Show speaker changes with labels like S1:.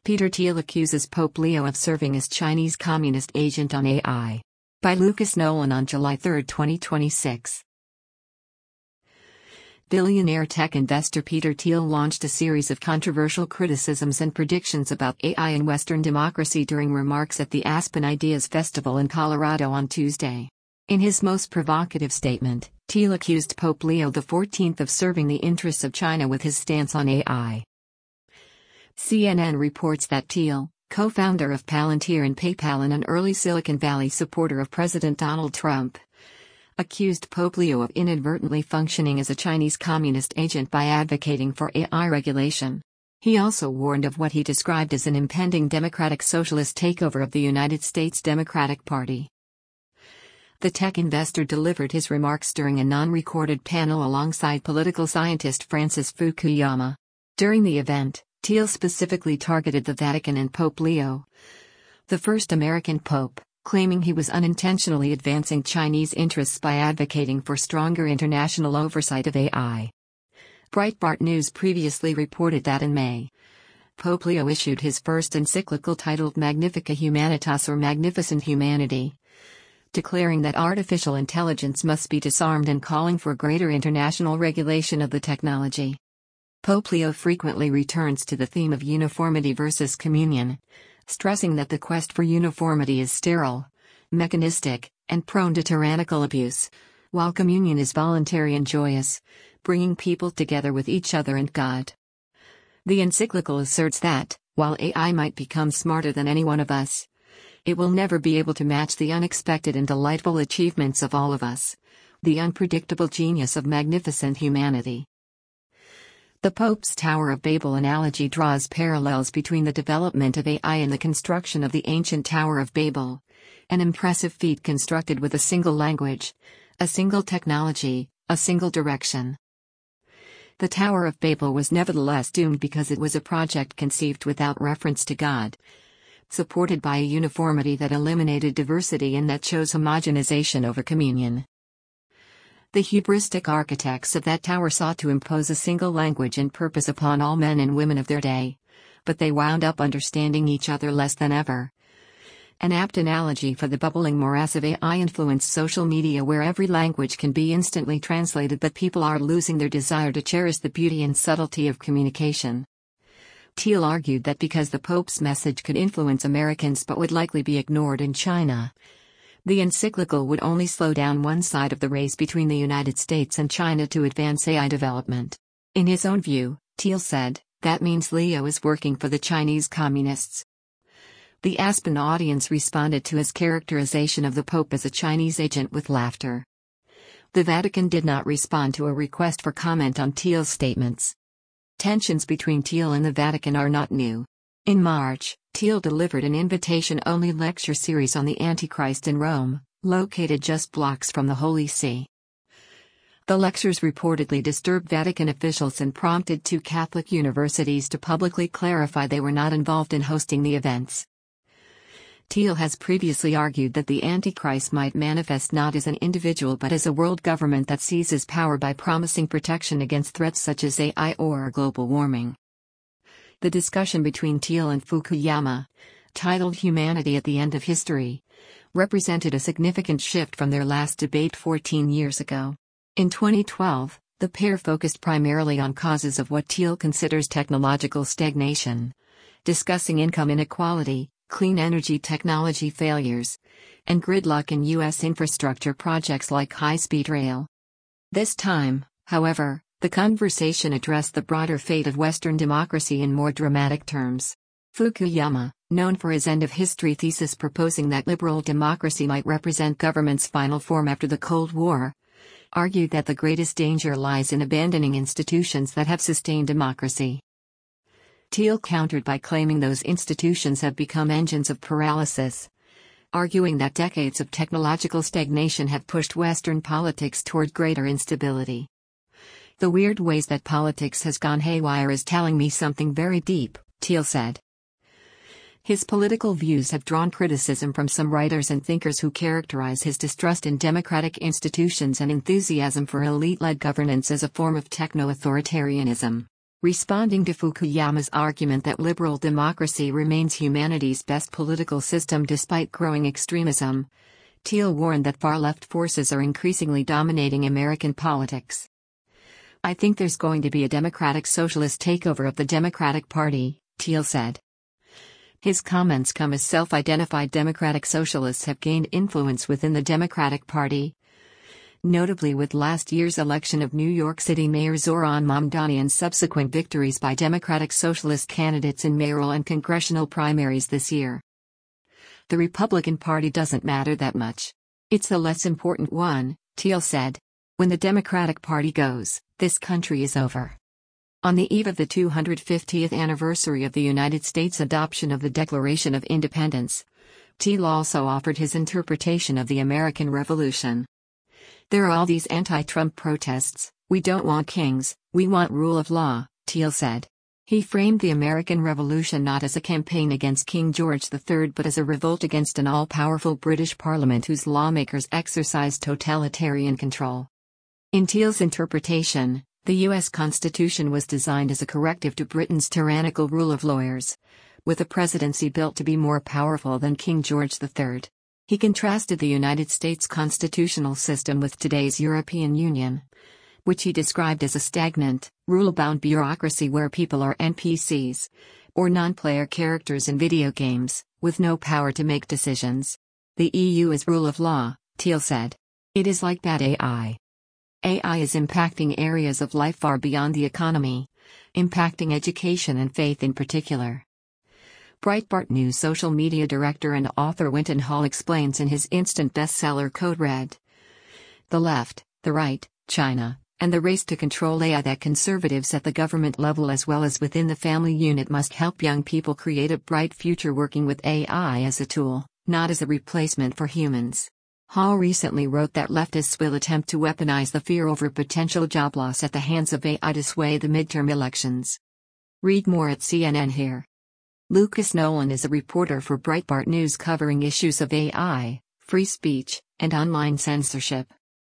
S1: Peter Thiel accuses Pope Leo of serving as Chinese communist agent on AI. By Lucas Nolan on July 3, 2026. Billionaire tech investor Peter Thiel launched a series of controversial criticisms and predictions about AI in Western democracy during remarks at the Aspen Ideas Festival in Colorado on Tuesday. In his most provocative statement, Thiel accused Pope Leo XIV of serving the interests of China with his stance on AI. CNN reports that Thiel, co-founder of Palantir and PayPal and an early Silicon Valley supporter of President Donald Trump, accused Pope Leo of inadvertently functioning as a Chinese communist agent by advocating for AI regulation. He also warned of what he described as an impending democratic socialist takeover of the United States Democratic Party. The tech investor delivered his remarks during a non-recorded panel alongside political scientist Francis Fukuyama. During the event, Thiel specifically targeted the Vatican and Pope Leo, the first American pope, claiming he was unintentionally advancing Chinese interests by advocating for stronger international oversight of AI. Breitbart News previously reported that in May, Pope Leo issued his first encyclical titled Magnifica Humanitas or Magnificent Humanity, declaring that artificial intelligence must be disarmed and calling for greater international regulation of the technology. Pope Leo frequently returns to the theme of uniformity versus communion, stressing that the quest for uniformity is sterile, mechanistic, and prone to tyrannical abuse, while communion is voluntary and joyous, bringing people together with each other and God. The encyclical asserts that, while AI might become smarter than any one of us, it will never be able to match the unexpected and delightful achievements of all of us, the unpredictable genius of magnificent humanity. The Pope's Tower of Babel analogy draws parallels between the development of AI and the construction of the ancient Tower of Babel, an impressive feat constructed with a single language, a single technology, a single direction. The Tower of Babel was nevertheless doomed because it was a project conceived without reference to God, supported by a uniformity that eliminated diversity and that chose homogenization over communion. The hubristic architects of that tower sought to impose a single language and purpose upon all men and women of their day, but they wound up understanding each other less than ever. An apt analogy for the bubbling morass of AI-influenced social media where every language can be instantly translated but people are losing their desire to cherish the beauty and subtlety of communication. Thiel argued that because the Pope's message could influence Americans but would likely be ignored in China, the encyclical would only slow down one side of the race between the United States and China to advance AI development. In his own view, Thiel said, that means Leo is working for the Chinese communists. The Aspen audience responded to his characterization of the Pope as a Chinese agent with laughter. The Vatican did not respond to a request for comment on Thiel's statements. Tensions between Thiel and the Vatican are not new. In March, Thiel delivered an invitation-only lecture series on the Antichrist in Rome, located just blocks from the Holy See. The lectures reportedly disturbed Vatican officials and prompted two Catholic universities to publicly clarify they were not involved in hosting the events. Thiel has previously argued that the Antichrist might manifest not as an individual but as a world government that seizes power by promising protection against threats such as AI or global warming. The discussion between Thiel and Fukuyama, titled Humanity at the End of History, represented a significant shift from their last debate 14 years ago. In 2012, the pair focused primarily on causes of what Thiel considers technological stagnation, discussing income inequality, clean energy technology failures, and gridlock in U.S. infrastructure projects like high-speed rail. This time, however, the conversation addressed the broader fate of Western democracy in more dramatic terms. Fukuyama, known for his end-of-history thesis proposing that liberal democracy might represent government's final form after the Cold War, argued that the greatest danger lies in abandoning institutions that have sustained democracy. Thiel countered by claiming those institutions have become engines of paralysis, arguing that decades of technological stagnation have pushed Western politics toward greater instability. The weird ways that politics has gone haywire is telling me something very deep, Thiel said. His political views have drawn criticism from some writers and thinkers who characterize his distrust in democratic institutions and enthusiasm for elite-led governance as a form of techno-authoritarianism. Responding to Fukuyama's argument that liberal democracy remains humanity's best political system despite growing extremism, Thiel warned that far-left forces are increasingly dominating American politics. "I think there's going to be a democratic socialist takeover of the Democratic Party," Thiel said. His comments come as self-identified democratic socialists have gained influence within the Democratic Party, notably with last year's election of New York City Mayor Zohran Mamdani and subsequent victories by Democratic Socialist candidates in mayoral and congressional primaries this year. "The Republican Party doesn't matter that much. It's the less important one," Thiel said. "When the Democratic Party goes, this country is over." On the eve of the 250th anniversary of the United States adoption of the Declaration of Independence, Thiel also offered his interpretation of the American Revolution. "There are all these anti-Trump protests. We don't want kings, we want rule of law," Thiel said. He framed the American Revolution not as a campaign against King George III but as a revolt against an all-powerful British Parliament whose lawmakers exercised totalitarian control. In Thiel's interpretation, the U.S. Constitution was designed as a corrective to Britain's tyrannical rule of lawyers, with a presidency built to be more powerful than King George III. He contrasted the United States constitutional system with today's European Union, which he described as a stagnant, rule-bound bureaucracy where people are NPCs, or non-player characters in video games, with no power to make decisions. "The EU is rule of law," Thiel said. "It is like bad AI. AI is impacting areas of life far beyond the economy, impacting education and faith in particular." Breitbart News social media director and author Winton Hall explains in his instant bestseller Code Red, "The left, the right, China, and the race to control AI that conservatives at the government level as well as within the family unit must help young people create a bright future working with AI as a tool, not as a replacement for humans." Hall recently wrote that leftists will attempt to weaponize the fear over potential job loss at the hands of AI to sway the midterm elections. Read more at CNN here. Lucas Nolan is a reporter for Breitbart News covering issues of AI, free speech, and online censorship.